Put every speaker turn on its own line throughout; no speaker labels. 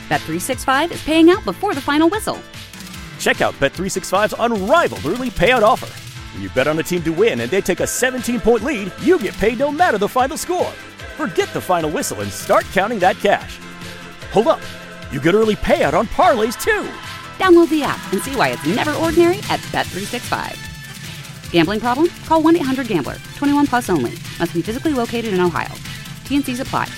Bet365 is paying out before the final whistle.
Check out Bet365's unrivaled early payout offer. When you bet on a team to win and they take a 17-point lead, you get paid no matter the final score. Forget the final whistle and start counting that cash. Hold up. You get early payout on parlays, too.
Download the app and see why it's never ordinary at Bet365. Gambling problem? Call 1-800-GAMBLER. 21 plus only. Must be physically located in Ohio. T&Cs apply.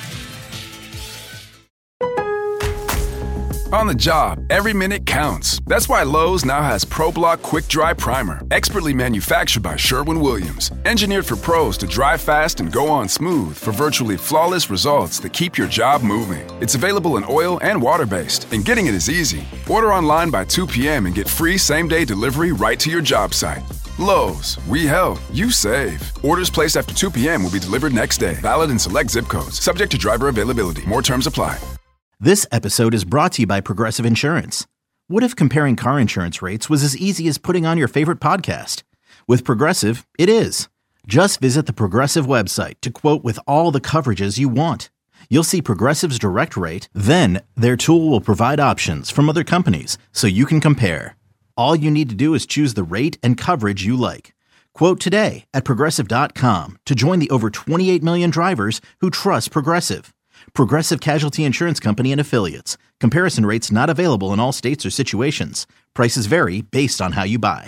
On the job, every minute counts. That's why Lowe's now has ProBlock Quick Dry Primer, expertly manufactured by Sherwin-Williams. Engineered for pros to dry fast and go on smooth for virtually flawless results that keep your job moving. It's available in oil and water-based, and getting it is easy. Order online by 2 p.m. and get free same-day delivery right to your job site. Lowe's, we help, you save. Orders placed after 2 p.m. will be delivered next day. Valid in select zip codes. Subject to driver availability. More terms apply.
This episode is brought to you by Progressive Insurance. What if comparing car insurance rates was as easy as putting on your favorite podcast? With Progressive, it is. Just visit the Progressive website to quote with all the coverages you want. You'll see Progressive's direct rate, then their tool will provide options from other companies so you can compare. All you need to do is choose the rate and coverage you like. Quote today at Progressive.com to join the over 28 million drivers who trust Progressive. Progressive Casualty Insurance Company and Affiliates. Comparison rates not available in all states or situations. Prices vary based on how you buy.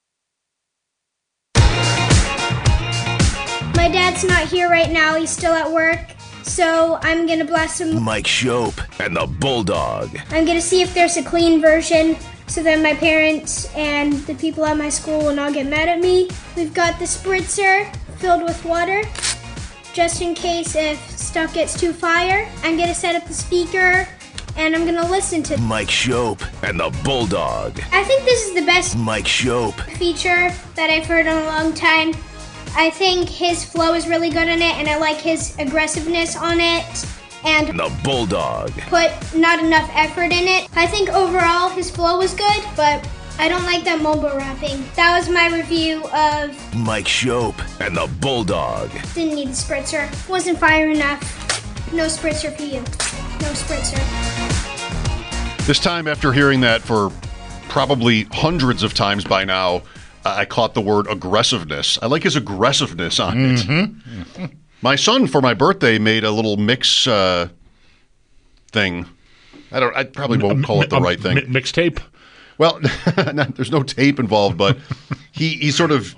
My dad's not here right now. He's still at work. So I'm going to blast him.
Mike Shope and the Bulldog.
I'm going to see if there's a clean version so that my parents and the people at my school will not get mad at me. We've got the spritzer filled with water, just in case if stuff gets too fire. I'm going to set up the speaker, and I'm going to listen to
Mike Shope and the Bulldog.
I think this is the best
Mike Shope
feature that I've heard in a long time. I think his flow is really good in it, and I like his aggressiveness on it. And
the Bulldog
put not enough effort in it. I think overall his flow was good, but I don't like that mumble rapping. That was my review of
Mike Shope and the Bulldog.
Didn't need a spritzer. Wasn't fire enough. No spritzer for you. No spritzer.
This time, after hearing that for probably hundreds of times by now, I caught the word aggressiveness. I like his aggressiveness on it. Mm-hmm. My son, for my birthday, made a little mix thing. I probably won't call it the right thing.
Mixtape?
Well, there's no tape involved, but he sort of,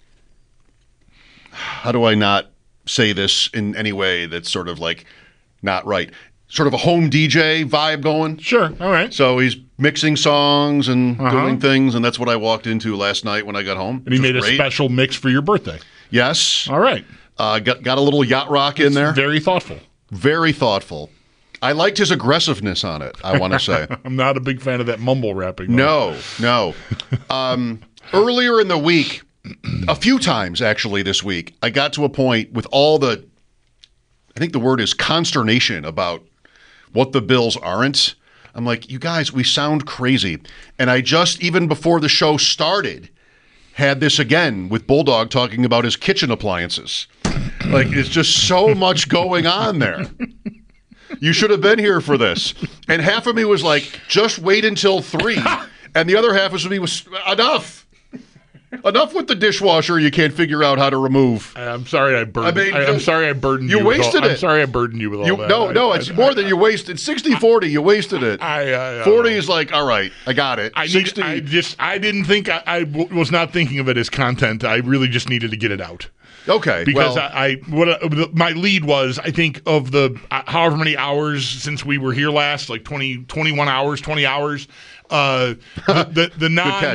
how do I not say this in any way that's sort of like not right? Sort of a home DJ vibe going.
Sure, all right.
So he's mixing songs and doing things, and that's what I walked into last night when I got home.
And he made a special mix for your birthday.
Yes.
All right.
Got a little yacht rock in there.
Very thoughtful.
Very thoughtful. I liked his aggressiveness on it, I want to say.
I'm not a big fan of that mumble rapping.
No. Earlier in the week, a few times actually this week, I got to a point with all the, I think the word is consternation about what the Bills aren't. I'm like, you guys, we sound crazy. And I just, even before the show started, had this again with Bulldog talking about his kitchen appliances. Like, it's just so much going on there. You should have been here for this. And half of me was like, just wait until 3. And the other half of me was, enough. Enough with the dishwasher you can't figure out how to remove.
I'm sorry I burdened I'm sorry I burdened you.
You wasted it.
I'm sorry I burdened you with all that.
No, it's more than you wasted. 60-40, you wasted it. 40 is like, all right, I got it.
I didn't think, I was not thinking of it as content. I really just needed to get it out.
Okay.
Because my lead was, I think, of the however many hours since we were here last, like 21 hours, 20 hours. The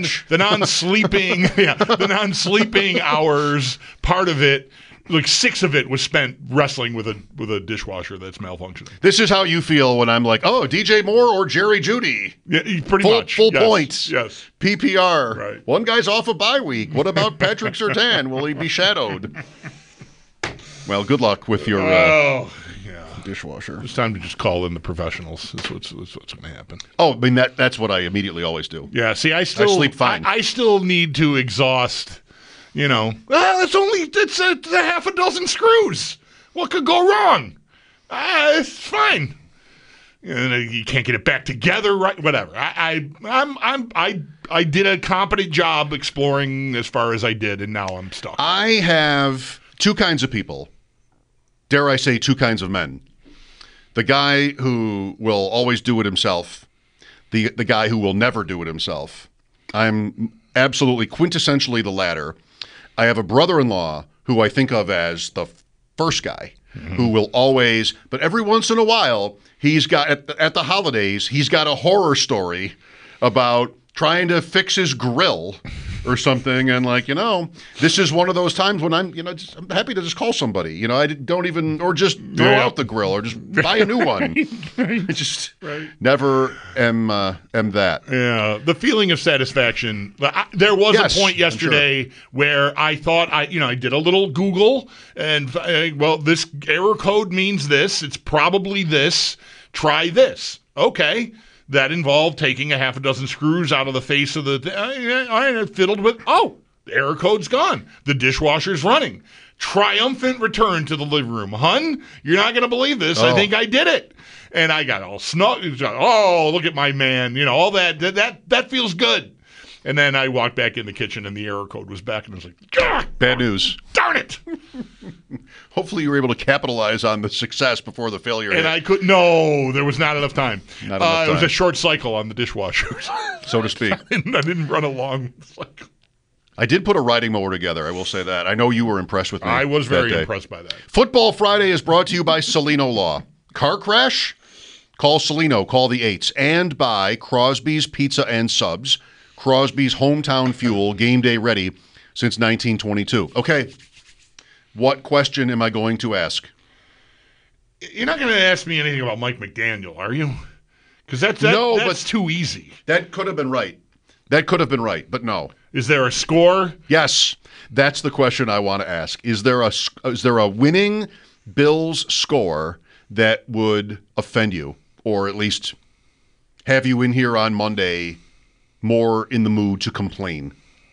non-sleeping hours, part of it, like 6 of it was spent wrestling with a dishwasher that's malfunctioning.
This is how you feel when I'm like, oh, DJ Moore or Jerry Judy?
Yeah, pretty much.
Full points.
Yes.
PPR.
Right.
One guy's off a bye week. What about Patrick Surtain? Will he be shadowed? Well, good luck with your dishwasher.
It's time to just call in the professionals. That's what's going to happen.
Oh, I mean, that's what I immediately always do.
Yeah, see, I
sleep fine.
I still need to exhaust, it's a half a dozen screws. What could go wrong? It's fine. You can't get it back together, right? Whatever. I did a competent job exploring as far as I did, and now I'm stuck.
I have two kinds of people. Dare I say, two kinds of men. The guy who will always do it himself. The guy who will never do it himself. I'm absolutely quintessentially the latter. I have a brother-in-law who I think of as the first guy, who will always, but every once in a while, he's got, at the holidays, he's got a horror story about trying to fix his grill or something, and this is one of those times when I'm happy to just call somebody. I don't even, or just throw out the grill, or just buy a new one. I just never am that. Yeah,
the feeling of satisfaction. There was a point yesterday where I thought I did a little Google, and this error code means this. It's probably this. Try this. Okay. That involved taking a half a dozen screws out of the face of the I fiddled with, the error code's gone. The dishwasher's running. Triumphant return to the living room. Hun, you're not going to believe this. I think I did it. And I got all snug. Oh, look at my man. All that feels good. And then I walked back in the kitchen and the error code was back and I was like, Gah!
Bad news.
Darn it.
Hopefully you were able to capitalize on the success before the failure.
And no, there was not enough time. It was a short cycle on the dishwasher.
So to speak.
I didn't run a long cycle.
I did put a riding mower together, I will say that. I know you were impressed with me.
I was very impressed by that.
Football Friday is brought to you by Celino Law. Car crash? Call Celino, call the 8s. And by Crosby's Pizza and Subs. Crosby's hometown fuel, game day ready since 1922. Okay, what question am I going to ask?
You're not going to ask me anything about Mike McDaniel, are you? Because that's too easy.
That could have been right. But no.
Is there a score?
Yes, that's the question I want to ask. Is there a winning Bills score that would offend you, or at least have you in here on Monday more in the mood to complain?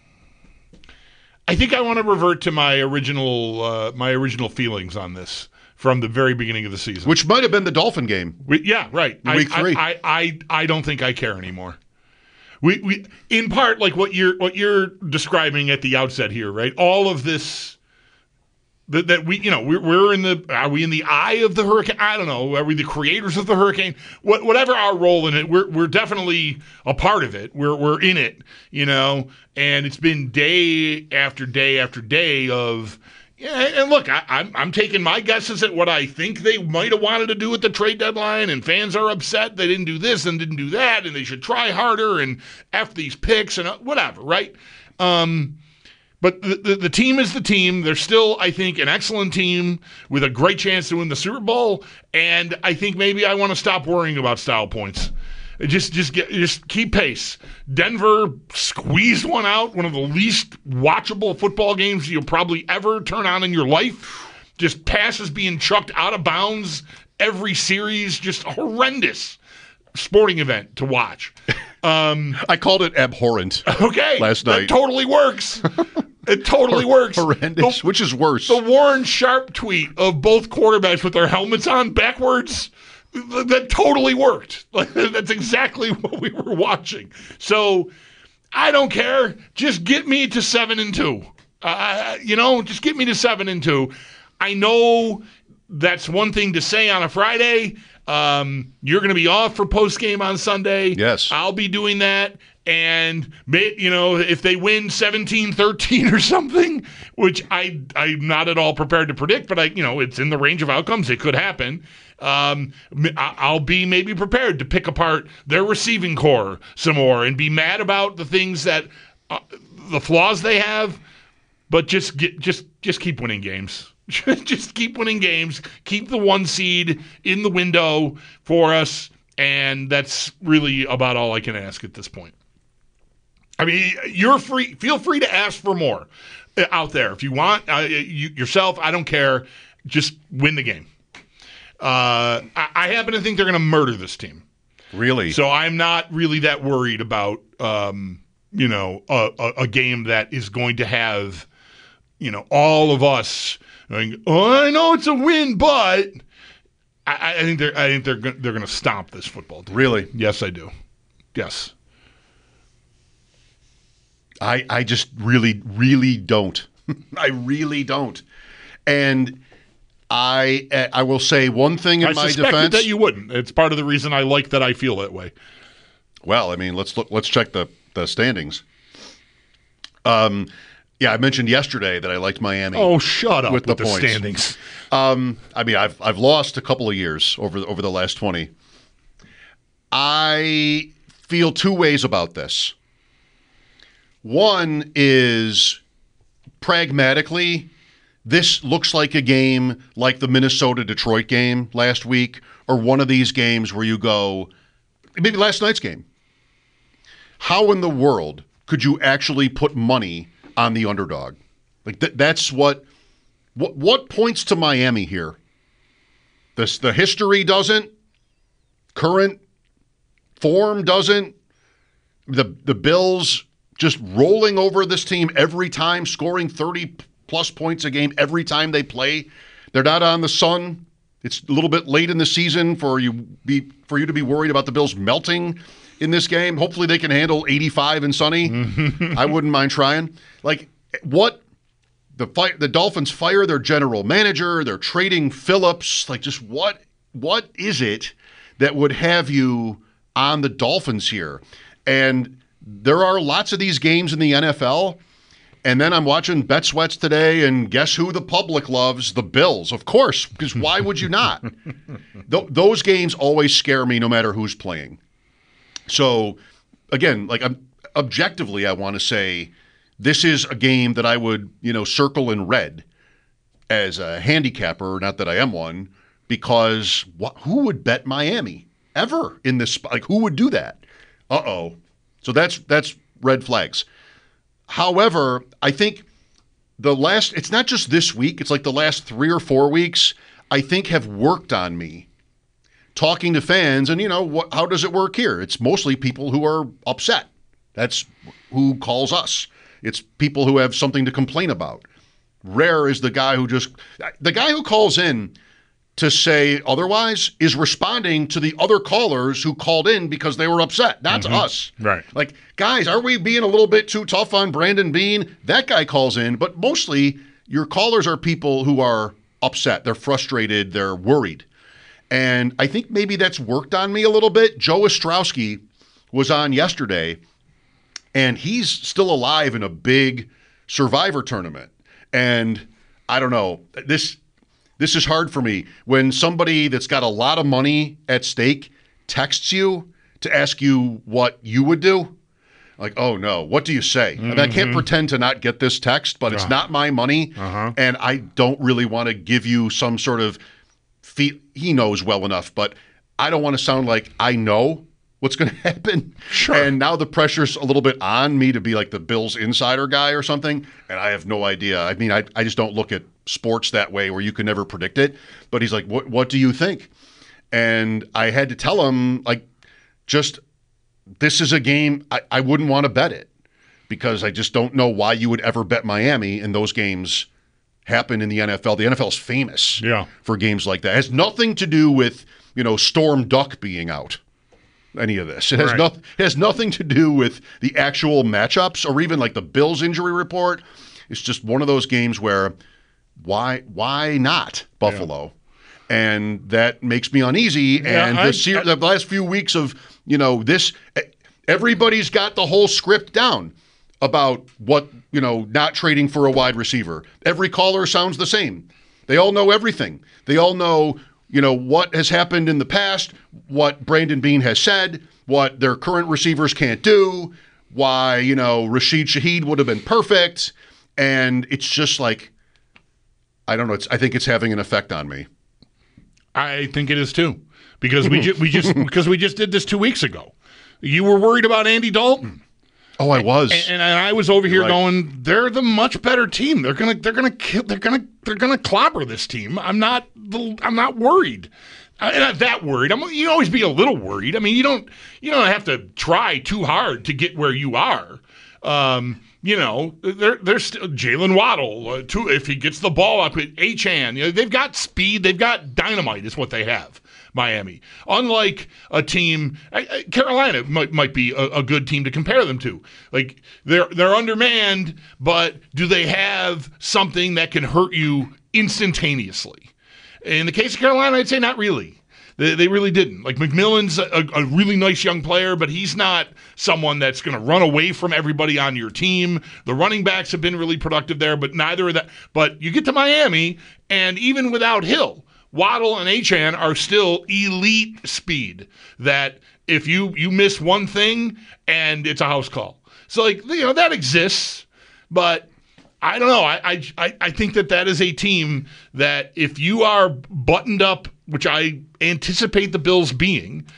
I think I want to revert to my original feelings on this from the very beginning of the season,
which might have been the Dolphin game.
Yeah, right.
Week 3.
I don't think I care anymore. We in part like what you're describing at the outset here, right? All of this. That we're in are we in the eye of the hurricane? I don't know. Are we the creators of the hurricane? Whatever our role in it, we're definitely a part of it. We're in it, and it's been day after day after day of. Yeah, and look, I'm taking my guesses at what I think they might have wanted to do at the trade deadline, and fans are upset they didn't do this and didn't do that, and they should try harder and F these picks and whatever, right? But the team is the team. They're still, I think, an excellent team with a great chance to win the Super Bowl. And I think maybe I want to stop worrying about style points. Just keep pace. Denver squeezed one out, one of the least watchable football games you'll probably ever turn on in your life. Just passes being chucked out of bounds every series. Just horrendous sporting event to watch.
I called it abhorrent.
Okay,
last night.
That totally works. It totally works.
Horrendous. Which is worse?
The Warren Sharp tweet of both quarterbacks with their helmets on backwards. That totally worked. That's exactly what we were watching. So I don't care. Just get me to 7-2. Just get me to 7-2. I know that's one thing to say on a Friday. You're going to be off for postgame on Sunday.
Yes.
I'll be doing that. And, if they win 17-13 or something, which I'm not at all prepared to predict, but it's in the range of outcomes. It could happen. I'll be maybe prepared to pick apart their receiving core some more and be mad about the things that the flaws they have, but just keep winning games. Just keep winning games. Keep the 1 seed in the window for us, and that's really about all I can ask at this point. I mean, you're free. Feel free to ask for more out there if you want. Yourself, I don't care. Just win the game. I happen to think they're going to murder this team.
Really?
So I'm not really that worried about a game that is going to have all of us going, oh, I know it's a win, but I think they're going to stomp this football team.
Really?
Yes, I do. Yes.
I just really, really don't. I really don't. And I will say one thing in my defense.
That you wouldn't. It's part of the reason I like that I feel that way.
Well, I mean, let's check the standings. Yeah, I mentioned yesterday that I liked Miami.
Oh, shut up with the
points.
Standings.
I mean, I've lost a couple of years over the last 20. I feel two ways about this. One is pragmatically, this looks like a game like the Minnesota-Detroit game last week, or one of these games where you go, maybe last night's game. How in the world could you actually put money on the underdog? Like that's what points to Miami here. The history doesn't, current form doesn't. The Bills just rolling over this team every time, scoring 30-plus points a game every time they play. They're not on the sun. It's a little bit late in the season for you to be worried about the Bills melting in this game. Hopefully they can handle 85 and sunny. I wouldn't mind trying. Like, what? The Dolphins fire their general manager. They're trading Phillips. Like, just what is it that would have you on the Dolphins here? And there are lots of these games in the NFL. And then I'm watching Bet Sweats today, and guess who the public loves? The Bills, of course, because why would you not? Those games always scare me no matter who's playing. So, again, like objectively, I want to say this is a game that I would, circle in red as a handicapper, not that I am one, because who would bet Miami ever in this? Like, who would do that? Uh-oh. So that's red flags. However, I think it's not just this week, it's like the last 3 or 4 weeks, I think have worked on me. Talking to fans, and how does it work here? It's mostly people who are upset. That's who calls us. It's people who have something to complain about. Rare is the guy who calls in to say otherwise is responding to the other callers who called in because they were upset, not to us.
Right.
Like, guys, are we being a little bit too tough on Brandon Beane? That guy calls in, but mostly your callers are people who are upset. They're frustrated. They're worried. And I think maybe that's worked on me a little bit. Joe Ostrowski was on yesterday, and he's still alive in a big Survivor tournament. And I don't know, this is hard for me. When somebody that's got a lot of money at stake texts you to ask you what you would do, like, oh no, what do you say? I mean, I can't pretend to not get this text, but it's not my money, and I don't really want to give you some sort of he knows well enough, but I don't want to sound like I know what's going to happen.
Sure.
And now the pressure's a little bit on me to be like the Bills insider guy or something, and I have no idea. I mean, I just don't look at sports that way where you can never predict it. But he's like, what do you think? And I had to tell him, like, just this is a game I wouldn't want to bet it because I just don't know why you would ever bet Miami, and those games happen in the NFL. The NFL is famous for games like that. It has nothing to do with, Storm Duck being out, any of this. It has nothing to do with the actual matchups or even like the Bills injury report. It's just one of those games where why not Buffalo? Yeah. And that makes me uneasy. And the last few weeks of, this, everybody's got the whole script down about what, not trading for a wide receiver. Every caller sounds the same. They all know everything. They all know, what has happened in the past, what Brandon Beane has said, what their current receivers can't do, why, Rashid Shaheed would have been perfect. And it's just like, I don't know. I think it's having an effect on me.
I think it is too, because we just did this 2 weeks ago. You were worried about Andy Dalton.
Oh, I was,
and I was over here going, they're the much better team. They're gonna clobber this team. I'm not worried. I'm not that worried. You always be a little worried. I mean, you don't have to try too hard to get where you are. There's still Jalen Waddle, too, if he gats the ball up with Achane. They've got speed. They've got dynamite is what they have, Miami. Unlike a team, Carolina might be a good team to compare them to. Like, they're undermanned, but do they have something that can hurt you instantaneously? In the case of Carolina, I'd say not really. They really didn't. Like, McMillan's a really nice young player, but he's not someone that's going to run away from everybody on your team. The running backs have been really productive there, but neither of that. But you get to Miami, and even without Hill, Waddle and Achane are still elite speed that if you miss one thing, and it's a house call. So, that exists, but I don't know. I think that is a team that if you are buttoned up, which I anticipate the Bills being,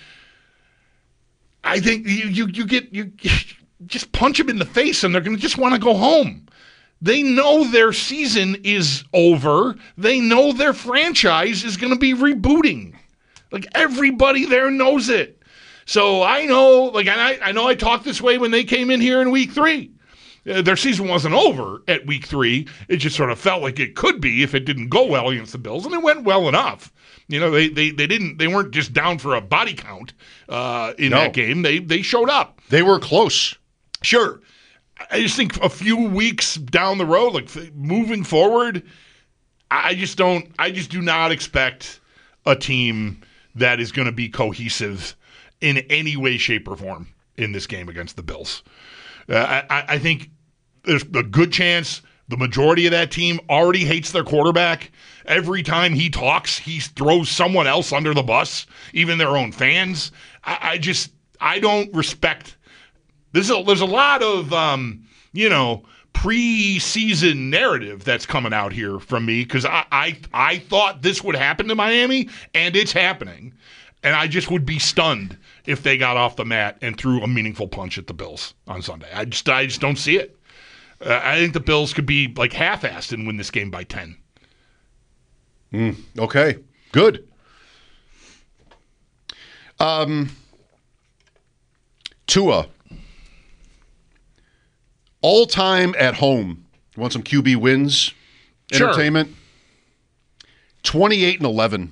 I think you just punch them in the face and they're going to just want to go home. They know their season is over. They know their franchise is going to be rebooting. Like, everybody there knows it. So I know, I know I talked this way when they came in here in week 3. Their season wasn't over at week 3. It just sort of felt like it could be if it didn't go well against the Bills, and it went well enough. They weren't just down for a body count in that game. They showed up.
They were close.
Sure. I just think a few weeks down the road, moving forward, I just do not expect a team that is going to be cohesive in any way, shape, or form in this game against the Bills. I think there's a good chance the majority of that team already hates their quarterback. Every time he talks, he throws someone else under the bus, even their own fans. I don't respect. There's a lot of preseason narrative that's coming out here from me because I thought this would happen to Miami, and it's happening. And I just would be stunned if they got off the mat and threw a meaningful punch at the Bills on Sunday. I just don't see it. I think the Bills could be half-assed and win this game by 10.
Okay, good. Tua. All-time at home. You want some QB wins?
Sure.
Entertainment? 28-11.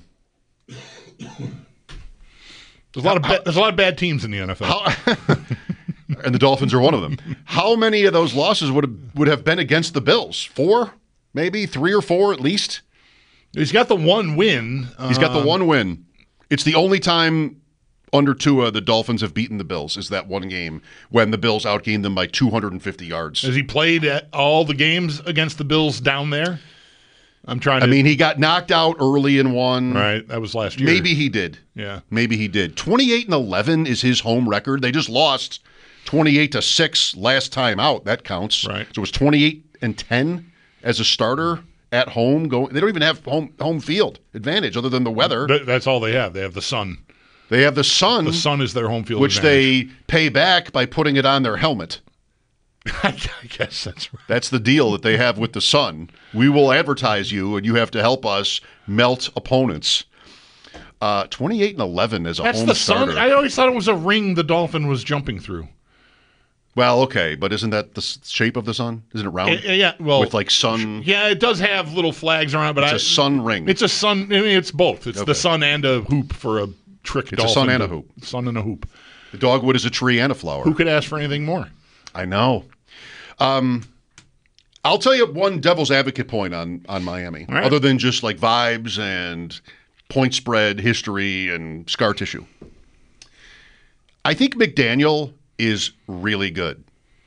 There's a lot of bad teams in the NFL.
And the Dolphins are one of them. How many of those losses would have been against the Bills? 4? Maybe 3 or 4 at least?
He's got the one win.
He's got the one win. It's the only time under Tua the Dolphins have beaten the Bills is that one game when the Bills outgained them by 250 yards.
Has he played at all the games against the Bills down there?
He got knocked out early in one.
Right, that was last year.
Maybe he ddid.
Yeah.
Maybe he did. 28-11 is his home record. They just lost 28-6 last time out. That counts.
Right.
So it was 28-10 as a starter at home. They don't even have home field advantage other than the weather.
That's all they have. They have the sun.
They have the sun.
The sun is their home field
which
advantage.
They pay back by putting it on their helmet.
I guess that's right.
That's the deal that they have with the sun. We will advertise you, and you have to help us melt opponents. 28-11 as a
That's
home
the
starter.
sun. I always thought it was a ring the dolphin was jumping through.
Well, okay, but isn't that the shape of the sun? Isn't it round?
Yeah, well,
with sun.
Yeah, it does have little flags around, but
it's a sun ring.
It's a sun. It's both. It's the sun and a hoop for a trick dolphin.
It's a sun and a hoop.
Sun and a hoop.
The dogwood is a tree and a flower.
Who could ask for anything more?
I know. I'll tell you one devil's advocate point on Miami,
right,
other than just vibes and point spread history and scar tissue. I think McDaniel is really good.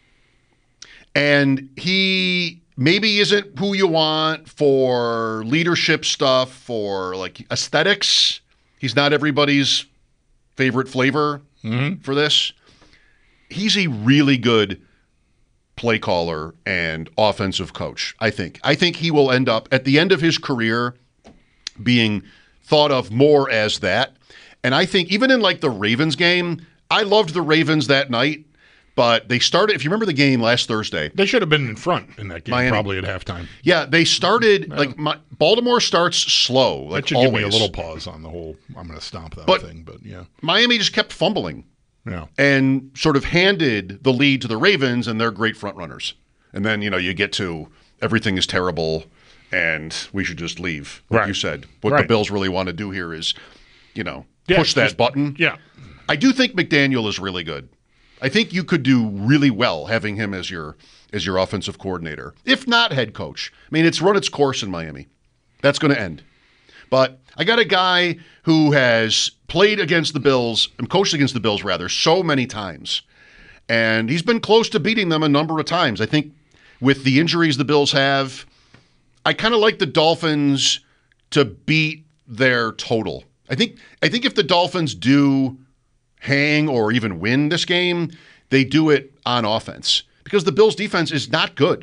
And he maybe isn't who you want for leadership stuff, for aesthetics. He's not everybody's favorite flavor for this. He's a really good play caller and offensive coach, I think. I think he will end up, at the end of his career, being thought of more as that. And I think even in the Ravens game, I loved the Ravens that night, but they started, if you remember the game last Thursday.
They should have been in front in that game,
Miami.
Probably at halftime.
Yeah, they started, Baltimore starts slow,
that should
always.
Give me a little pause on the whole, I'm going to stomp that thing, but yeah.
Miami just kept fumbling.
Yeah.
And sort of handed the lead to the Ravens, and they're great front runners. And then, you get to everything is terrible and we should just leave. Like you said, what the Bills really want to do here is, push that button.
Yeah.
I do think McDaniel is really good. I think you could do really well having him as your offensive coordinator, if not head coach. I mean, it's run its course in Miami. That's going to end. But I got a guy who has played against the Bills, coached against the Bills rather, so many times. And he's been close to beating them a number of times. I think with the injuries the Bills have, I kind of like the Dolphins to beat their total. I think if the Dolphins do hang or even win this game, they do it on offense because the Bills' defense is not good.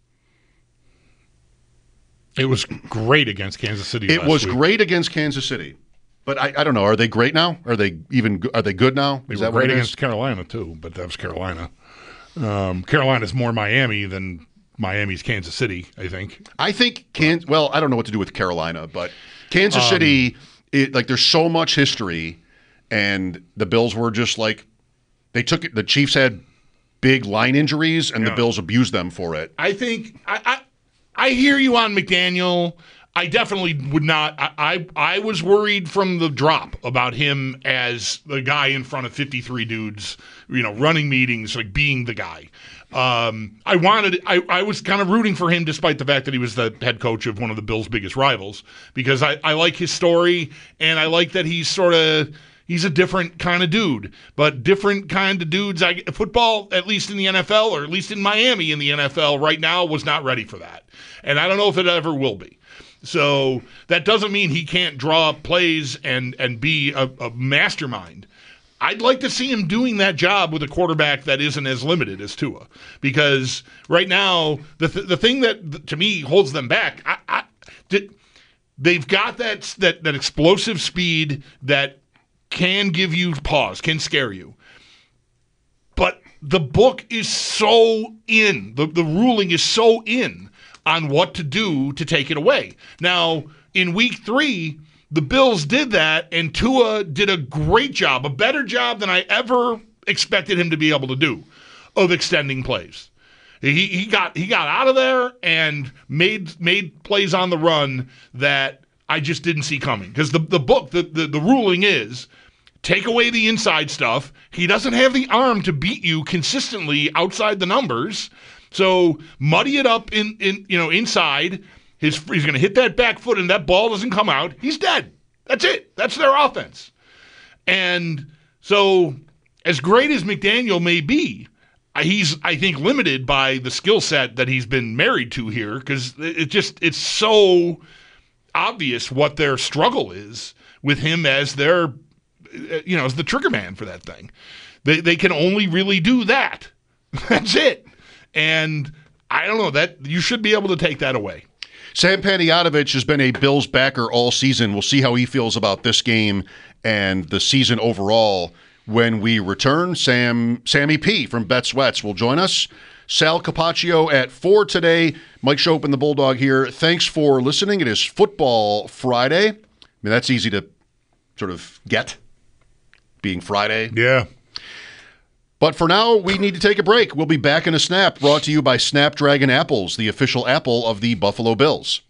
It was great against Kansas City.
It was great against Kansas City, but I don't know. Are they great now? Are they good now?
They were great against Carolina too, but that was Carolina. Carolina's more Miami than Miami's Kansas City. I think.
I don't know what to do with Carolina, but Kansas City, there's so much history, and the Bills were just like they took it. The Chiefs had big line injuries, and the Bills abused them for it.
I think I hear you on McDaniel. I definitely would not. I was worried from the drop about him as the guy in front of 53 dudes, running meetings, like being the guy. I was kind of rooting for him despite the fact that he was the head coach of one of the Bills' biggest rivals because I like his story and I like that he's a different kind of dude, but different kind of dudes. Football, at least in the NFL, or at least in Miami in the NFL right now, was not ready for that. And I don't know if it ever will be. So that doesn't mean he can't draw up plays and be a mastermind. I'd like to see him doing that job with a quarterback that isn't as limited as Tua. Because right now, the thing that, to me, holds them back, they've got that explosive speed that can give you pause, can scare you. But the book is so in, the ruling is so in on what to do to take it away. Now, in week 3, the Bills did that, and Tua did a great job, a better job than I ever expected him to be able to do, of extending plays. He got out of there and made plays on the run that I just didn't see coming. Because the book, the ruling is, take away the inside stuff. He doesn't have the arm to beat you consistently outside the numbers. So muddy it up inside. He's going to hit that back foot, and that ball doesn't come out. He's dead. That's it. That's their offense. And so, as great as McDaniel may be, he's, I think, limited by the skill set that he's been married to here because it's so obvious what their struggle is with him as their, as the trigger man for that thing. They can only really do that. That's it. And I don't know, that you should be able to take that away.
Sam Panayotovich has been a Bills backer all season. We'll see how he feels about this game and the season overall when we return. Sammy P. from Bet Sweats will join us. Sal Capaccio at 4 today. Mike Shope and the Bulldog here. Thanks for listening. It is Football Friday. I mean, that's easy to sort of get, being Friday.
Yeah.
But for now, we need to take a break. We'll be back in a snap, brought to you by Snapdragon Apples, the official apple of the Buffalo Bills.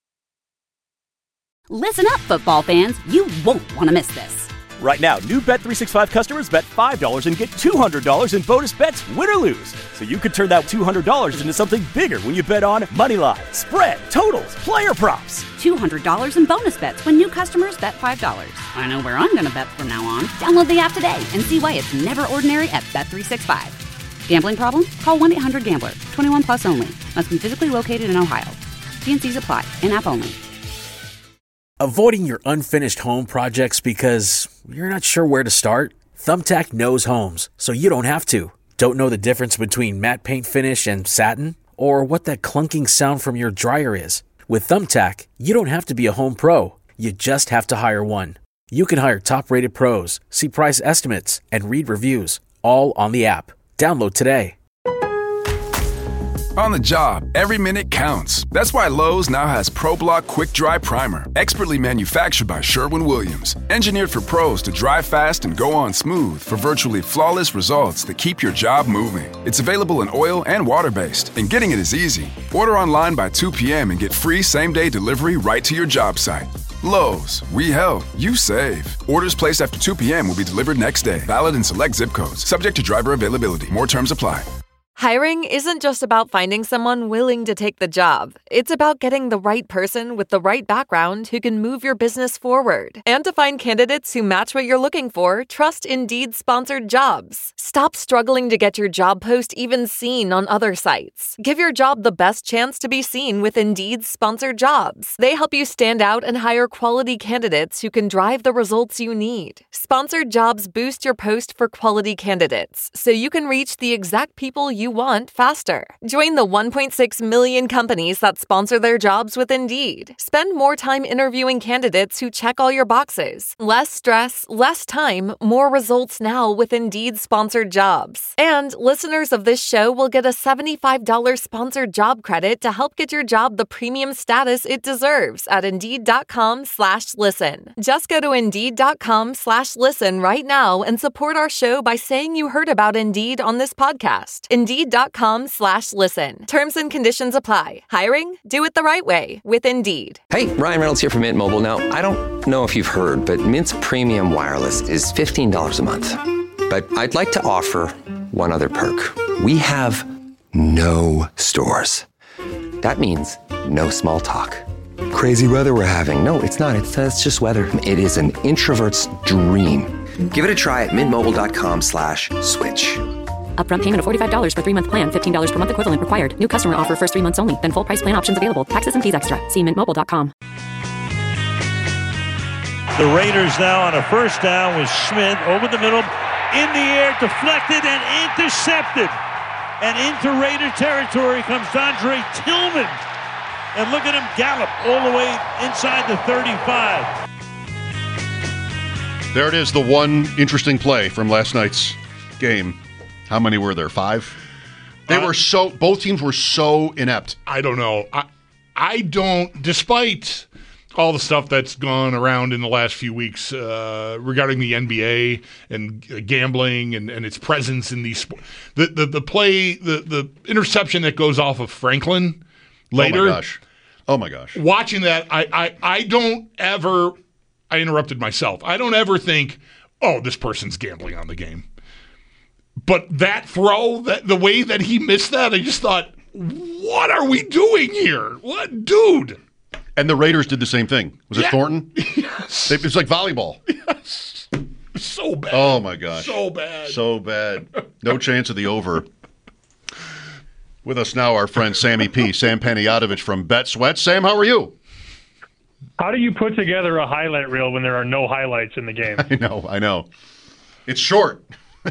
Listen up, football fans. You won't want to miss this.
Right now, new Bet365 customers bet $5 and get $200 in bonus bets, win or lose. So you could turn that $200 into something bigger when you bet on moneyline, spread, totals, player props.
$200 in bonus bets when new customers bet $5. I know where I'm going to bet from now on. Download the app today and see why it's never ordinary at Bet365. Gambling problem? Call 1-800-GAMBLER. 21 plus only. Must be physically located in Ohio. T&Cs apply. In-app only.
Avoiding your unfinished home projects because you're not sure where to start? Thumbtack knows homes, so you don't have to. Don't know the difference between matte paint finish and satin? Or what that clunking sound from your dryer is? With Thumbtack, you don't have to be a home pro. You just have to hire one. You can hire top-rated pros, see price estimates, and read reviews, all on the app. Download today.
On the job, every minute counts. That's why Lowe's now has ProBlock Quick Dry Primer, expertly manufactured by Sherwin-Williams. Engineered for pros to dry fast and go on smooth for virtually flawless results that keep your job moving. It's available in oil and water-based, and getting it is easy. Order online by 2 p.m. and get free same-day delivery right to your job site. Lowe's, we help, you save. Orders placed after 2 p.m. will be delivered next day. Valid in select zip codes. Subject to driver availability. More terms apply.
Hiring isn't just about finding someone willing to take the job. It's about getting the right person with the right background who can move your business forward. And to find candidates who match what you're looking for, trust Indeed Sponsored Jobs. Stop struggling to get your job post even seen on other sites. Give your job the best chance to be seen with Indeed Sponsored Jobs. They help you stand out and hire quality candidates who can drive the results you need. Sponsored Jobs boost your post for quality candidates, so you can reach the exact people you want faster. Join the 1.6 million companies that sponsor their jobs with Indeed. Spend more time interviewing candidates who check all your boxes. Less stress, less time, more results now with Indeed Sponsored Jobs. And listeners of this show will get a $75 sponsored job credit to help get your job the premium status it deserves at Indeed.com/listen. Just go to Indeed.com/listen right now and support our show by saying you heard about Indeed on this podcast. Indeed.com/listen. Terms and conditions apply. Hiring? Do it the right way with Indeed.
Hey, Ryan Reynolds here from Mint Mobile. Now, I don't know if you've heard, but Mint's premium wireless is $15 a month. But I'd like to offer one other perk. We have no stores. That means no small talk. Crazy weather we're having. No, it's not. It's just weather. It is an introvert's dream. Give it a try at mintmobile.com/switch.
Upfront payment of $45 for 3-month plan, $15 per month equivalent required. New customer offer first 3 months only. Then full price plan options available. Taxes and fees extra. See mintmobile.com.
The Raiders now on a first down with Smith over the middle, in the air, deflected and intercepted. And into Raider territory comes Dondre Tillman. And look at him gallop all the way inside the 35.
There it is, the one interesting play from last night's game. How many were there? 5? Both teams were so inept.
I don't know. I don't, despite all the stuff that's gone around in the last few weeks regarding the NBA and gambling and its presence in these the play, the interception that goes off of Franklin later.
Oh my gosh.
Watching that, I don't ever, I interrupted myself. I don't ever think, oh, this person's gambling on the game. But that throw, the way that he missed that, I just thought, what are we doing here? What, dude?
And the Raiders did the same thing. Was it Thornton?
Yes.
It's like volleyball.
Yes. So bad.
Oh, my gosh.
So bad.
So bad. No chance of the over. With us now, our friend Sammy P. Sam Panayotovich from Bet Sweat. Sam, how are you?
How do you put together a highlight reel when there are no highlights in the game?
I know. It's short.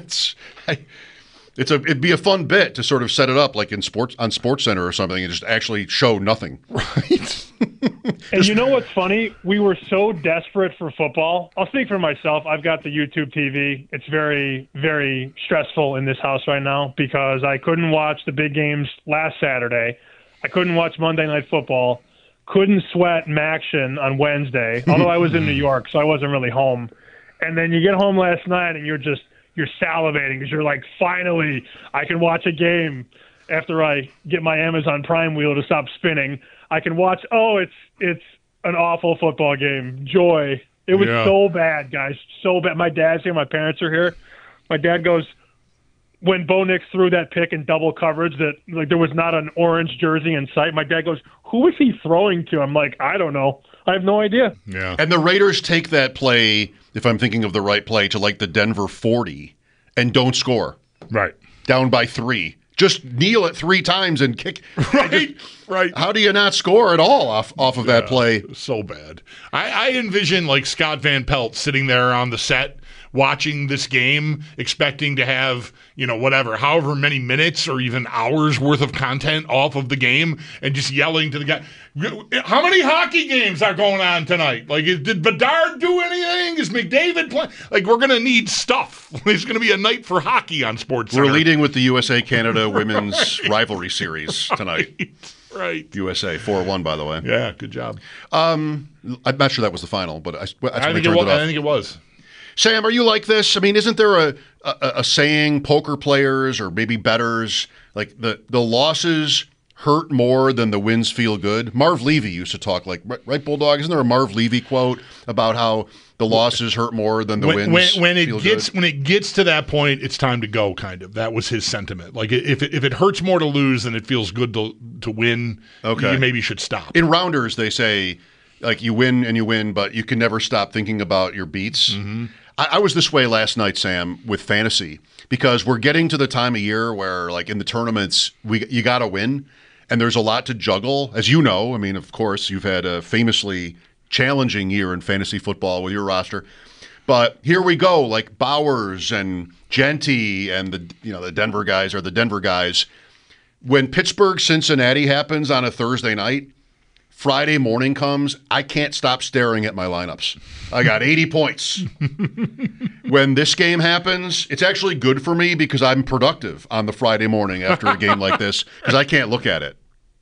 It'd be a fun bit to sort of set it up like on SportsCenter or something and just actually show nothing.
Right.
And you know what's funny? We were so desperate for football. I'll speak for myself. I've got the YouTube TV. It's very, very stressful in this house right now because I couldn't watch the big games last Saturday. I couldn't watch Monday Night Football. Couldn't sweat Maction on Wednesday, although I was in New York, so I wasn't really home. And then you get home last night and you're salivating because you're like, finally, I can watch a game after I get my Amazon Prime wheel to stop spinning. I can watch, it's an awful football game. Joy. It was so bad, guys. So bad. My dad's here. My parents are here. My dad goes, when Bo Nix threw that pick in double coverage that like there was not an orange jersey in sight, my dad goes, who was he throwing to? I'm like, I don't know. I have no idea.
Yeah.
And the Raiders take that play, if I'm thinking of the right play, to like the Denver 40 and don't score.
Right.
Down by 3. Just kneel it 3 times and kick.
Right. Right.
How do you not score at all off of that play?
So bad. I envision like Scott Van Pelt sitting there on the set watching this game, expecting to have, however many minutes or even hours worth of content off of the game, and just yelling to the guy, how many hockey games are going on tonight? Like, did Bedard do anything? Is McDavid playing? Like, we're going to need stuff. It's going to be a night for hockey on Sports Center.
We're leading with the USA-Canada women's rivalry series tonight.
Right.
USA 4-1, by the way.
Yeah, good job.
I'm not sure that was the final, but that's when I
think
turned it off.
I think it was.
Sam, are you like this? I mean, isn't there a saying, poker players or maybe bettors, like the losses hurt more than the wins feel good? Marv Levy used to talk like, right, Bulldog? Isn't there a Marv Levy quote about how the losses hurt more than the wins
when it
feel
gets
good?
When it gets to that point, it's time to go, kind of. That was his sentiment. Like, if it hurts more to lose than it feels good to win,
Okay.
you maybe should stop.
In rounders, they say, like, you win, but you can never stop thinking about your beats.
Mm-hmm.
I was this way last night, Sam, with fantasy, because we're getting to the time of year where, like, in the tournaments, you got to win, and there's a lot to juggle. As you know, I mean, of course, you've had a famously challenging year in fantasy football with your roster. But here we go, like Bowers and Genty and the Denver guys are the Denver guys. When Pittsburgh-Cincinnati happens on a Thursday night, Friday morning comes, I can't stop staring at my lineups. I got 80 points. When this game happens, it's actually good for me because I'm productive on the Friday morning after a game like this because I can't look at it.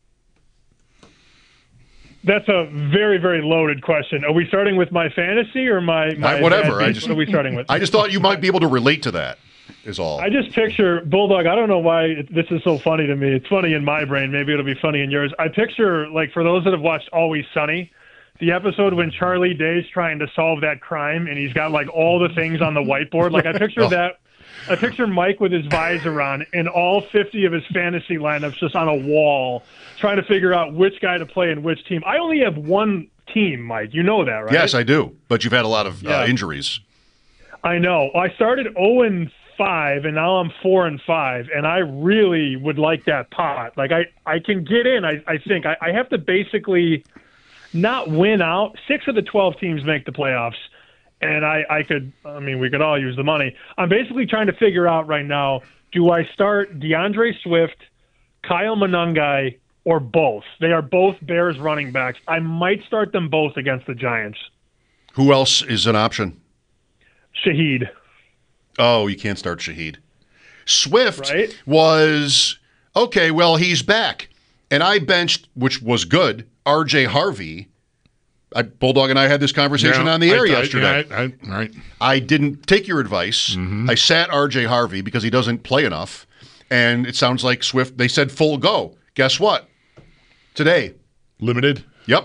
That's a very, very loaded question. Are we starting with my fantasy or my
whatever?
What are we starting with?
I just thought you might be able to relate to that, is all.
I just picture, Bulldog, I don't know why this is so funny to me. It's funny in my brain. Maybe it'll be funny in yours. I picture, like, for those that have watched Always Sunny, the episode when Charlie Day's trying to solve that crime and he's got, like, all the things on the whiteboard. Like, I picture that. I picture Mike with his visor on and all 50 of his fantasy lineups just on a wall trying to figure out which guy to play in which team. I only have one team, Mike. You know that, right?
Yes, I do. But you've had a lot of injuries.
I know. I started 0-5, and now I'm 4-5, and I really would like that pot. Like, I can get in, I think. I have to basically not win out. 6 of the 12 teams make the playoffs. And we could all use the money. I'm basically trying to figure out right now, do I start DeAndre Swift, Kyle Monangai, or both? They are both Bears running backs. I might start them both against the Giants.
Who else is an option?
Shaheed.
Oh, you can't start Shaheed. Swift was, okay, well, he's back. And I benched, which was good, R.J. Harvey. Bulldog and I had this conversation on the air yesterday. I didn't take your advice. Mm-hmm. I sat R.J. Harvey because he doesn't play enough. And it sounds like Swift, they said full go. Guess what? Today.
Limited?
Yep.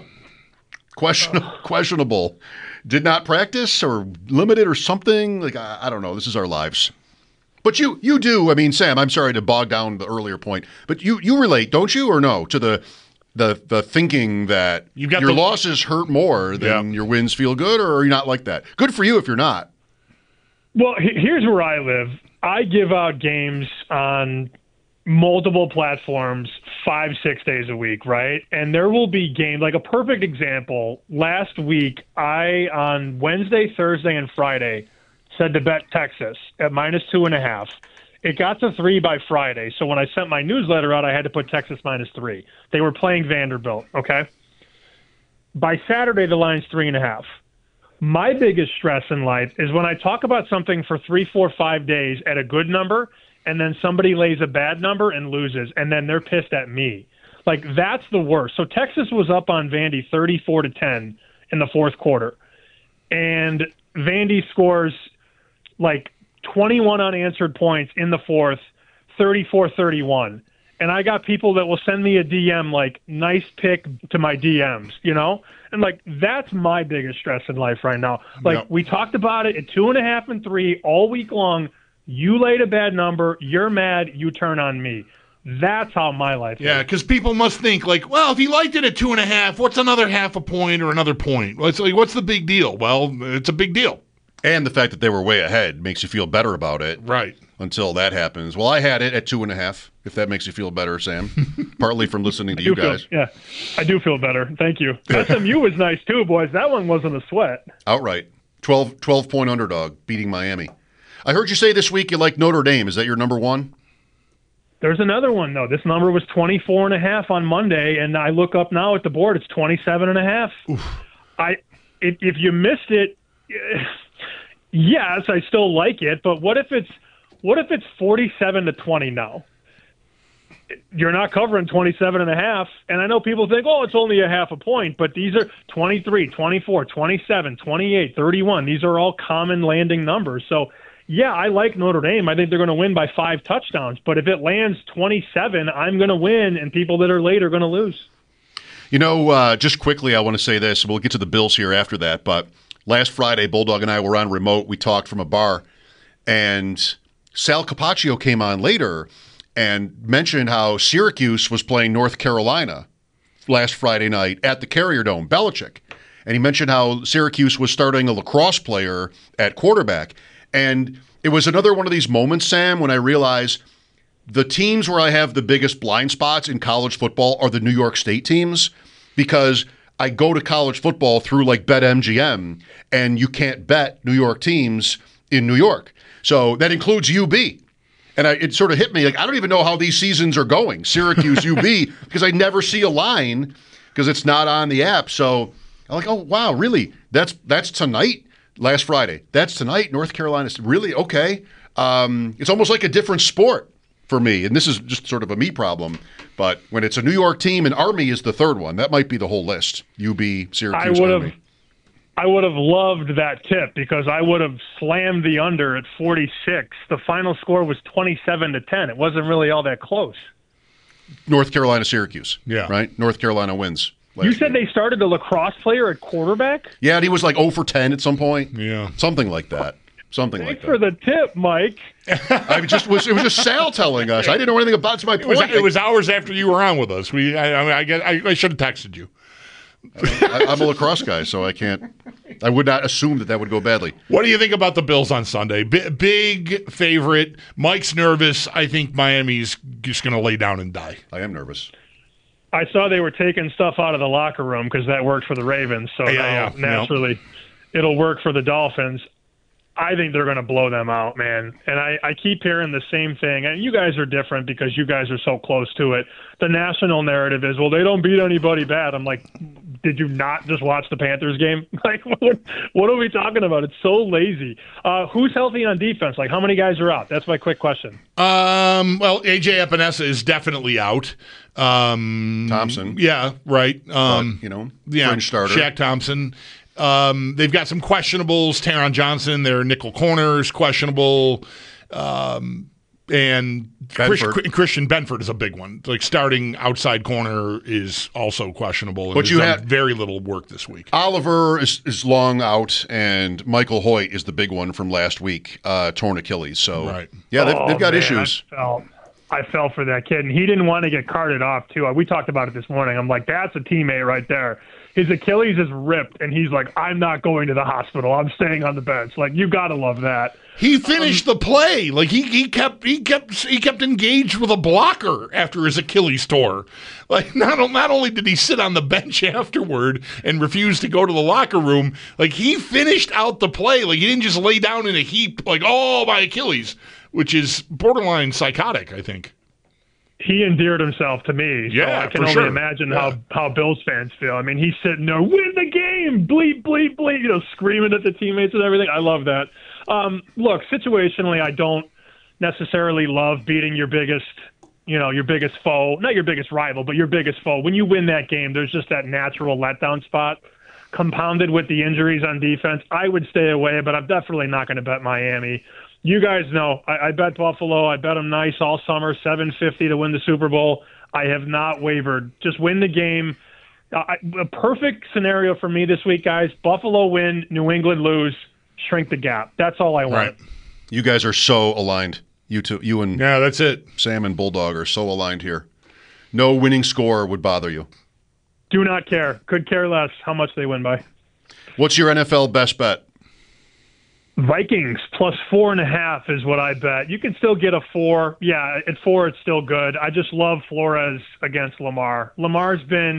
Questionable. Did not practice or limited or something. Like, I don't know. This is our lives. But you do. I mean, Sam, I'm sorry to bog down the earlier point. But you relate, don't you, or no, to the thinking that your losses hurt more than your wins feel good, or are you not like that? Good for you if you're not.
Well, here's where I live. I give out games on multiple platforms 5-6 days a week, right? And there will be games, like a perfect example. Last week, on Wednesday, Thursday, and Friday, said to bet Texas at -2.5. It got to 3 by Friday, so when I sent my newsletter out, I had to put Texas -3. They were playing Vanderbilt, okay? By Saturday, the line's 3.5. My biggest stress in life is when I talk about something for 3, 4, 5 days at a good number, and then somebody lays a bad number and loses, and then they're pissed at me. Like, that's the worst. So Texas was up on Vandy 34-10 in the fourth quarter, and Vandy scores, like, 21 unanswered points in the fourth, 34-31. And I got people that will send me a DM like, nice pick to my DMs, you know? And, like, that's my biggest stress in life right now. Like, we talked about it at 2.5 and 3 all week long. You laid a bad number. You're mad. You turn on me. That's how my life is.
Yeah, because people must think, like, well, if he liked it at 2.5, what's another half a point or another point? Well, it's like, what's the big deal? Well, it's a big deal.
And the fact that they were way ahead makes you feel better about it.
Right.
Until that happens. Well, I had it at 2.5, if that makes you feel better, Sam. Partly from listening to you guys.
I do feel better. Thank you. SMU was nice too, boys. That one wasn't a sweat.
Outright. 12-point underdog beating Miami. I heard you say this week you like Notre Dame. Is that your number one?
There's another one, though. This number was 24.5 on Monday, and I look up now at the board. It's 27.5. If you missed it, yes, I still like it. But what if it's 47-20 now? You're not covering 27.5, and I know people think, oh, it's only a half a point, but these are 23, 24, 27, 28, 31. These are all common landing numbers. So, yeah, I like Notre Dame. I think they're going to win by 5 touchdowns. But if it lands 27, I'm going to win, and people that are late are going to lose.
You know, just quickly, I want to say this. We'll get to the Bills here after that. But last Friday, Bulldog and I were on remote. We talked from a bar, and Sal Capaccio came on later and mentioned how Syracuse was playing North Carolina last Friday night at the Carrier Dome, Belichick. And he mentioned how Syracuse was starting a lacrosse player at quarterback. And it was another one of these moments, Sam, when I realized the teams where I have the biggest blind spots in college football are the New York State teams, because I go to college football through like BetMGM, and you can't bet New York teams in New York. So that includes UB. And it sort of hit me, like, I don't even know how these seasons are going, Syracuse, UB, because I never see a line because it's not on the app. So I'm like, oh, wow, really? That's tonight? Last Friday. That's tonight, North Carolina. Really? Okay. It's almost like a different sport for me, and this is just sort of a me problem. But when it's a New York team, and Army is the third one, that might be the whole list. UB, Syracuse, Army.
I would have loved that tip because I would have slammed the under at 46. The final score was 27-10. It wasn't really all that close.
North Carolina, Syracuse.
Yeah.
Right? North Carolina wins.
You said they started a lacrosse player at quarterback?
Yeah, and he was like 0 for 10 at some point.
Yeah.
Something like that.
Thanks for the tip, Mike.
It was just Sal telling us. I didn't know anything about it. My point.
It was hours after you were on with us. I should have texted you.
I'm a lacrosse guy, so I would not assume that would go badly.
What do you think about the Bills on Sunday? Big favorite. Mike's nervous. I think Miami's just going to lay down and die.
I am nervous.
I saw they were taking stuff out of the locker room because that worked for the Ravens. So naturally, it'll work for the Dolphins. I think they're going to blow them out, man. And I keep hearing the same thing. And you guys are different because you guys are so close to it. The national narrative is, well, they don't beat anybody bad. I'm like, did you not just watch the Panthers game? Like, what are we talking about? It's so lazy. Who's healthy on defense? Like, how many guys are out? That's my quick question.
Well, A.J. Epinesa is definitely out.
Thompson.
Yeah, right.
Fringe starter.
Shaq Thompson. They've got some questionables. Taron Johnson, their nickel corner, is questionable. And Christian Benford is a big one. Like, starting outside corner is also questionable.
But you had
very little work this week.
Oliver is long out, and Michael Hoyt is the big one from last week, torn Achilles. So,
right.
Yeah, they've got issues.
I fell for that kid, and he didn't want to get carted off, too. We talked about it this morning. I'm like, that's a teammate right there. His Achilles is ripped, and he's like, I'm not going to the hospital. I'm staying on the bench. Like, you got to love that.
He finished the play. Like, he kept engaged with a blocker after his Achilles tore. Like, not only did he sit on the bench afterward and refuse to go to the locker room, like, he finished out the play. Like, he didn't just lay down in a heap, like, oh, my Achilles, which is borderline psychotic, I think.
He endeared himself to me. So I can only imagine how Bills fans feel. I mean, he's sitting there, win the game, bleep, bleep, bleep, screaming at the teammates and everything. I love that. Look, situationally, I don't necessarily love beating your biggest foe, not your biggest rival, but your biggest foe. When you win that game, there's just that natural letdown spot compounded with the injuries on defense. I would stay away, but I'm definitely not going to bet Miami. You guys know, I bet Buffalo. I bet them nice all summer, $750 to win the Super Bowl. I have not wavered. Just win the game. A perfect scenario for me this week, guys. Buffalo win, New England lose, shrink the gap. That's all I want.
Right. You guys are so aligned. You and
that's it.
Sam and Bulldog are so aligned here. No winning score would bother you.
Do not care. Could care less how much they win by.
What's your NFL best bet?
Vikings plus 4.5 is what I bet. You can still get a 4. Yeah, at 4 it's still good. I just love Flores against Lamar. Lamar's been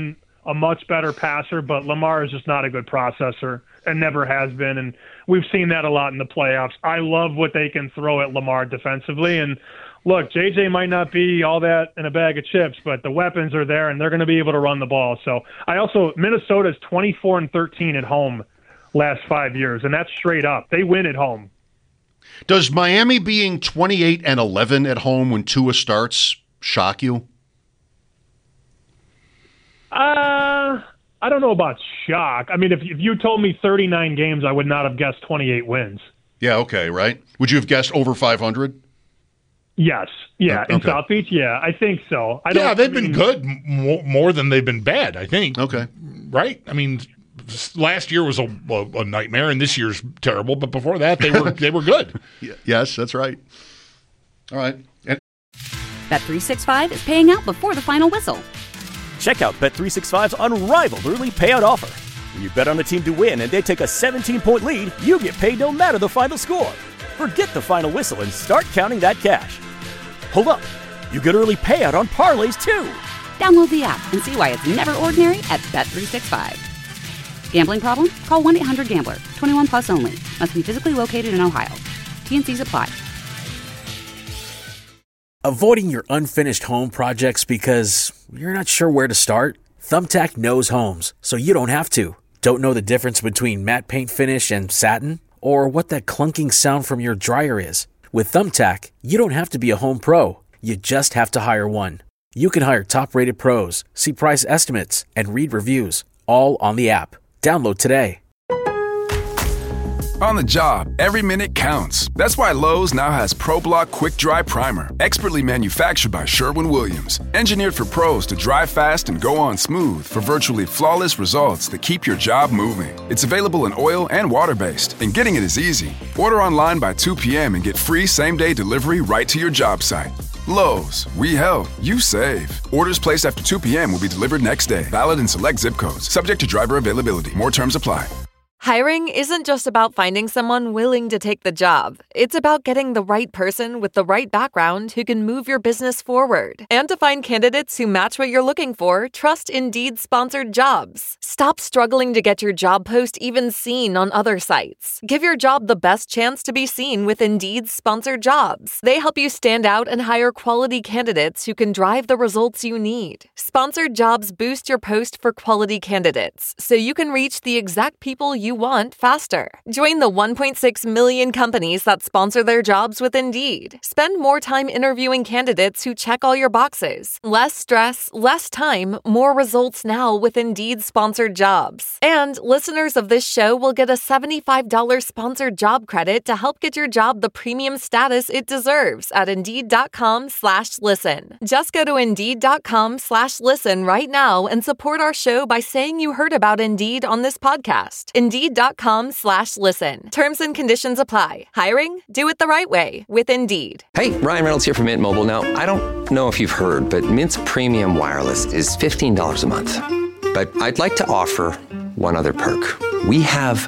a much better passer, but Lamar is just not a good processor and never has been. And we've seen that a lot in the playoffs. I love what they can throw at Lamar defensively. And look, JJ might not be all that in a bag of chips, but the weapons are there and they're going to be able to run the ball. So Minnesota's 24-13 at home last 5 years, and that's straight up. They win at home.
Does Miami being 28-11 at home when Tua starts shock you?
I don't know about shock. I mean, if you told me 39 games, I would not have guessed 28 wins.
Yeah, okay, right? Would you have guessed over 500?
Yes. Yeah,
Okay.
in South Beach, yeah, I think so.
They've been good more than they've been bad, I think.
Okay.
Right? I mean, last year was a nightmare, and this year's terrible, but before that, they were good.
Yes, that's right. All right.
Bet365 is paying out before the final whistle.
Check out Bet365's unrivaled early payout offer. When you bet on a team to win and they take a 17-point lead, you get paid no matter the final score. Forget the final whistle and start counting that cash. Hold up. You get early payout on parlays, too.
Download the app and see why it's never ordinary at Bet365. Gambling problem? Call 1-800-GAMBLER. 21 plus only. Must be physically located in Ohio. T&Cs apply.
Avoiding your unfinished home projects because you're not sure where to start? Thumbtack knows homes, so you don't have to. Don't know the difference between matte paint finish and satin? Or what that clunking sound from your dryer is? With Thumbtack, you don't have to be a home pro. You just have to hire one. You can hire top-rated pros, see price estimates, and read reviews, all on the app. Download today.
On the job, every minute counts. That's why Lowe's now has ProBlock Quick Dry Primer, expertly manufactured by Sherwin-Williams. Engineered for pros to dry fast and go on smooth for virtually flawless results that keep your job moving. It's available in oil and water-based, and getting it is easy. Order online by 2 p.m. and get free same-day delivery right to your job site. Lowe's, we help, you save. Orders placed after 2 p.m. will be delivered next day. Valid in select zip codes. Subject to driver availability. More terms apply.
Hiring isn't just about finding someone willing to take the job. It's about getting the right person with the right background who can move your business forward. And to find candidates who match what you're looking for, trust Indeed-sponsored jobs. Stop struggling to get your job post even seen on other sites. Give your job the best chance to be seen with Indeed-sponsored jobs. They help you stand out and hire quality candidates who can drive the results you need. Sponsored jobs boost your post for quality candidates, so you can reach the exact people you want faster. Join the 1.6 million companies that sponsor their jobs with Indeed. Spend more time interviewing candidates who check all your boxes. Less stress, less time, more results now with Indeed-sponsored jobs. And listeners of this show will get a $75 sponsored job credit to help get your job the premium status it deserves at Indeed.com/listen. Just go to Indeed.com/listen right now and support our show by saying you heard about Indeed on this podcast. Indeed.com/listen. Terms and conditions apply. Hiring? Do it the right way with Indeed.
Hey, Ryan Reynolds here from Mint Mobile. Now, I don't know if you've heard, but Mint's premium wireless is $15 a month. But I'd like to offer one other perk. We have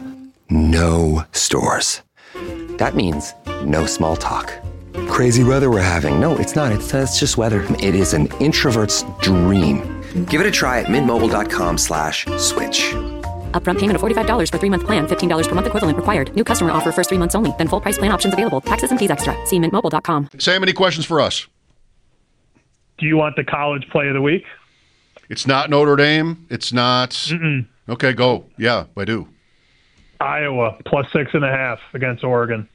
no stores. That means no small talk. Crazy weather we're having. No, it's not. It's just weather. It is an introvert's dream. Give it a try at mintmobile.com/switch.
Upfront payment of $45 for 3-month plan. $15 per month equivalent required. New customer offer first 3 months only. Then full price plan options available. Taxes and fees extra. See mintmobile.com.
Sam, any questions for us?
Do you want the college play of the week?
It's not Notre Dame. It's not. Mm-mm. Okay, go. Yeah, I do.
Iowa plus 6.5 against Oregon.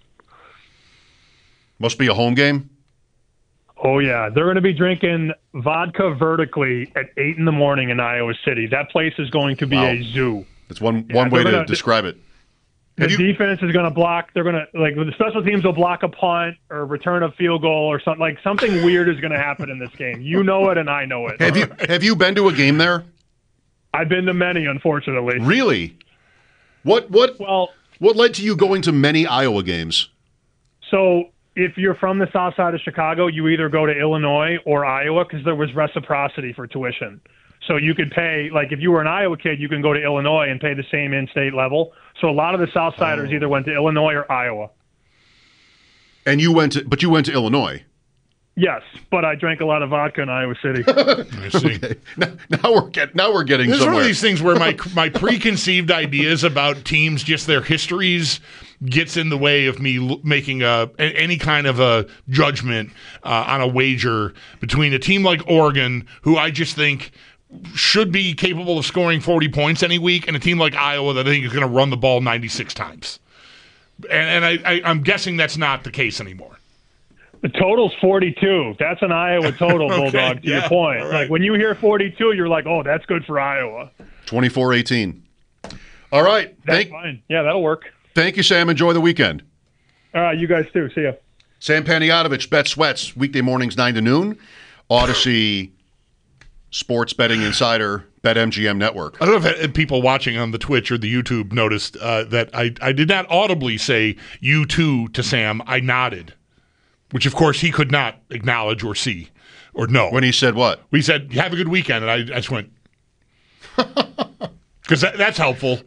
Must be a home game.
Oh, yeah. They're going to be drinking vodka vertically at 8 in the morning in Iowa City. That place is going to be a zoo.
That's one way to describe it.
The defense is going to block. They're going to, like, the special teams will block a punt or return a field goal or something. Like, something weird is going to happen in this game. You know it, and I know it.
Have you been to a game there?
I've been to many, unfortunately.
Really? What led to you going to many Iowa games?
So, if you're from the south side of Chicago, you either go to Illinois or Iowa because there was reciprocity for tuition. So you could pay, like if you were an Iowa kid, you can go to Illinois and pay the same in-state level. So a lot of the Southsiders either went to Illinois or Iowa.
And you went to Illinois?
Yes, but I drank a lot of vodka in Iowa City.
I see.
Okay. Now we're getting
This is one
somewhere.
of these things where my preconceived ideas about teams, just their histories, gets in the way of me making any kind of a judgment on a wager between a team like Oregon, who I just think should be capable of scoring 40 points any week, and a team like Iowa that I think is going to run the ball 96 times. And I'm guessing that's not the case anymore.
The total's 42. That's an Iowa total,
Okay,
Bulldog, to your point.
right.
Like, when you hear 42, you're like, oh, that's good for Iowa.
24-18. All right.
That's fine. Yeah, that'll work.
Thank you, Sam. Enjoy the weekend.
All right, you guys too. See ya.
Sam Panayotovich, Bet Sweats, weekday mornings 9 to noon. Odyssey Sports Betting Insider, BetMGM Network.
I don't know if people watching on the Twitch or the YouTube noticed that I did not audibly say you too to Sam. I nodded, which of course he could not acknowledge or see or know.
When he said what?
We said, have a good weekend. And I just went, because that's helpful.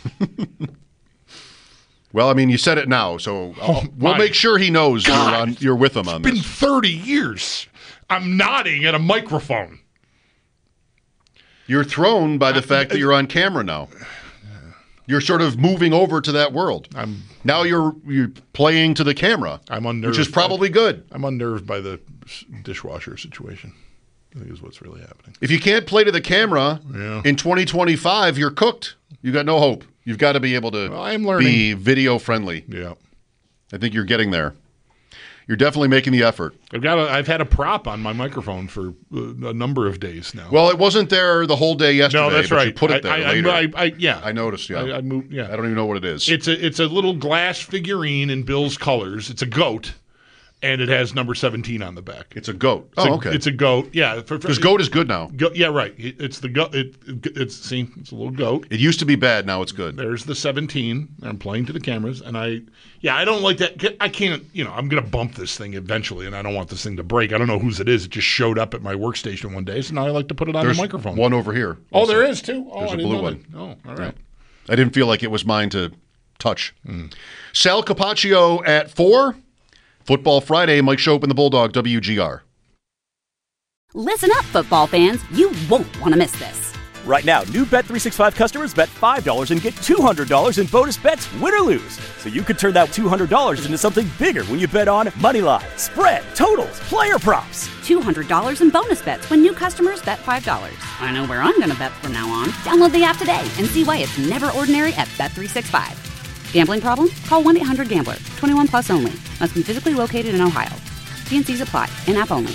Well, I mean, you said it now, so we'll make sure he knows you're with him on
It's been
this.
30 years. I'm nodding at a microphone.
You're thrown by the fact that you're on camera now. You're sort of moving over to that world. Now you're playing to the camera.
I'm unnerved,
which is probably good.
I'm unnerved by the dishwasher situation, I think is what's really happening.
If you can't play to the camera in 2025, you're cooked. You got no hope. You've got to be able to
I'm learning.
be video friendly.
Yeah.
I think you're getting there. You're definitely making the effort.
I've had a prop on my microphone for a number of days now.
Well, it wasn't there the whole day yesterday.
No, that's
but
right.
You put it there later.
Yeah,
I noticed. Yeah,
I moved. Yeah,
I don't even know what it is.
It's a little glass figurine in Bill's colors. It's a goat, and it has number 17 on the back.
It's a goat. Okay.
It's a goat. Yeah,
because goat is good now.
Yeah, right. It's the goat. It's a little goat.
It used to be bad. Now it's good.
There's the 17. I'm playing to the cameras, and I don't like that. I can't. I'm going to bump this thing eventually, and I don't want this thing to break. I don't know whose it is. It just showed up at my workstation one day, so now I like to put it on
There's
the microphone.
One over here.
Oh,
also.
there is too. Oh,
There's
I
a
didn't
blue
know
one.
that. Oh, all right.
I didn't feel like it was mine to touch. Sal Capaccio at 4. Football Friday. Mike Schopp and the Bulldog. WGR.
Listen up, football fans. You won't want to miss this.
Right now, new Bet365 customers bet $5 and get $200 in bonus bets, win or lose. So you could turn that $200 into something bigger when you bet on moneyline, spread, totals, player props.
$200 in bonus bets when new customers bet $5. I know where I'm going to bet from now on. Download the app today and see why it's never ordinary at Bet365. Gambling problem? Call 1-800-GAMBLER. 21 plus only. Must be physically located in Ohio. T&Cs apply. In-app only.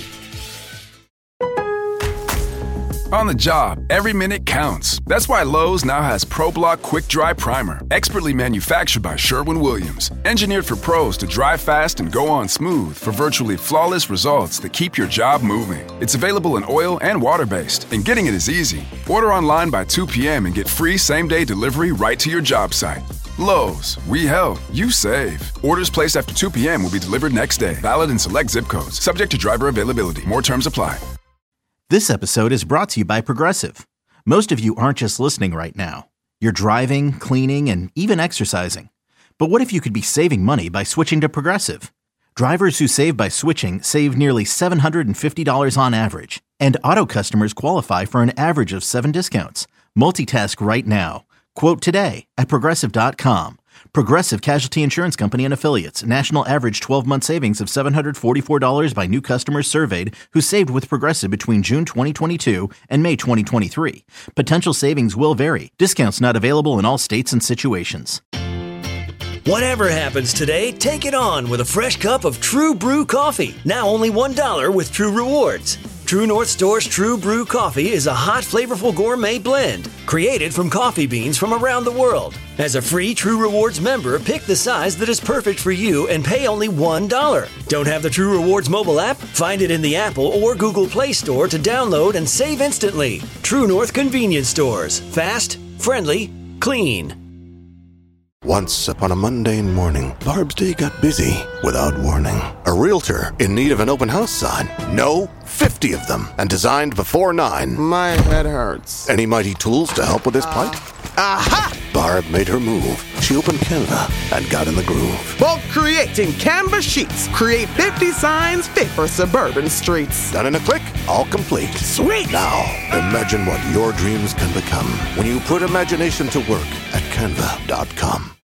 On the job, every minute counts. That's why Lowe's now has ProBlock Quick Dry Primer, expertly manufactured by Sherwin-Williams. Engineered for pros to dry fast and go on smooth for virtually flawless results that keep your job moving. It's available in oil and water-based, and getting it is easy. Order online by 2 p.m. and get free same-day delivery right to your job site. Lowe's, we help, you save. Orders placed after 2 p.m. will be delivered next day. Valid in select zip codes. Subject to driver availability. More terms apply.
This episode is brought to you by Progressive. Most of you aren't just listening right now. You're driving, cleaning, and even exercising. But what if you could be saving money by switching to Progressive? Drivers who save by switching save nearly $750 on average. And auto customers qualify for an average of 7 discounts. Multitask right now. Quote today at Progressive.com. Progressive Casualty Insurance Company and Affiliates. National average 12-month savings of $744 by new customers surveyed who saved with Progressive between June 2022 and May 2023. Potential savings will vary. Discounts not available in all states and situations.
Whatever happens today, take it on with a fresh cup of True Brew coffee. Now only $1 with True Rewards. True North Store's True Brew coffee is a hot, flavorful gourmet blend created from coffee beans from around the world. As a free True Rewards member, pick the size that is perfect for you and pay only $1. Don't have the True Rewards mobile app? Find it in the Apple or Google Play Store to download and save instantly. True North Convenience Stores. Fast, friendly, clean.
Once upon a mundane morning, Barb's day got busy without warning. A realtor in need of an open house sign. No, 50 of them, and designed before 9.
My head hurts.
Any mighty tools to help with this plight?
Aha!
Barb Barb made her move. She opened Canva and got in the groove.
Bulk creating Canva sheets. Create 50 signs fit for suburban streets.
Done in a click, all complete.
Sweet!
Now, imagine what your dreams can become when you put imagination to work at Canva.com.